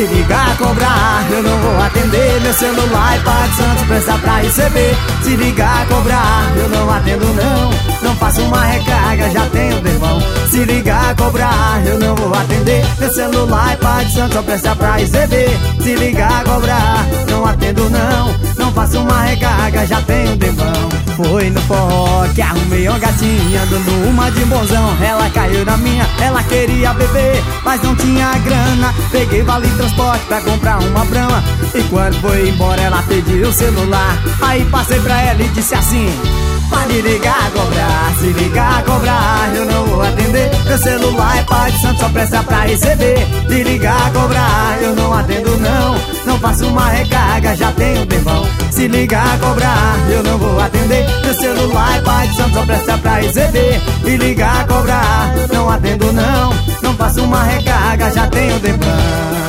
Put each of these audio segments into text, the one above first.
Se ligar, cobrar, eu não vou atender. Meu celular é Pague Santos, presta pra receber. Se ligar, cobrar, eu não atendo não. Não faço uma recarga, já tenho devão. Se ligar, cobrar, eu não vou atender. Meu celular é Pague Santos, só presta pra receber. Se ligar, cobrar, não atendo não. Não faço uma recarga, já tenho devão. Foi no forró que arrumei uma gatinha, dando uma de bonzão. Ela caiu na minha, ela queria beber, mas não tinha grana. Peguei vale transporte pra comprar uma brama. E quando foi embora ela pediu o celular. Aí passei pra ela e disse assim: pode ligar, cobrar. Se ligar, cobrar, eu não vou atender. Meu celular é Pague Santos, só presta pra receber. Se ligar, cobrar, eu não atendo não. Não faço uma recarga, já tenho devão. Se ligar, cobrar, eu não vou atender. Meu celular é Pague Santos, só presta pra receber. Se ligar, cobrar, não atendo não. Não faço uma recarga, já tenho devão.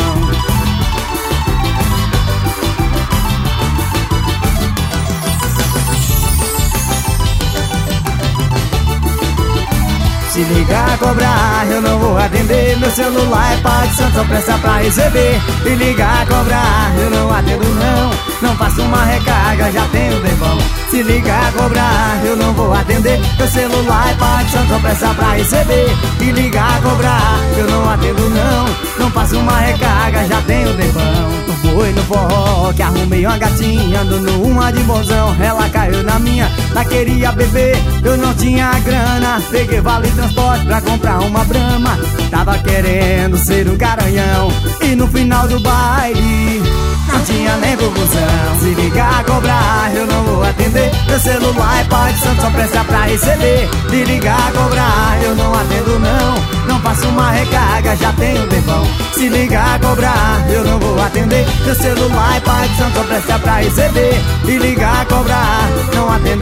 Se ligar, cobrar, eu não vou atender. Meu celular é Pague Santos, só presta pra receber. Se ligar, cobrar, eu não atendo não. Não faço uma recarga, já tenho devão. Se ligar, cobrar, eu não vou atender. Meu celular é Pague Santos, só presta pra receber. Se ligar, cobrar, eu não atendo não. Não faço uma recarga, já tenho devão. Foi no forró que arrumei uma gatinha, dando uma de bonzão. Ela caiu na minha, ela queria beber, eu não tinha grana. Peguei vale transporte pra comprar uma brama. Tava querendo ser um garanhão, e no final do baile não tinha nem confusão. Se ligar, cobrar, eu não vou atender. Meu celular é Pague Santos, só presta pra receber. Se ligar, cobrar, eu não atendo não. Não faço uma recarga, já tenho devão. Se ligar, cobrar, eu não vou atender. Meu celular é Pague Santos, só presta pra receber. Se ligar, cobrar, não atendo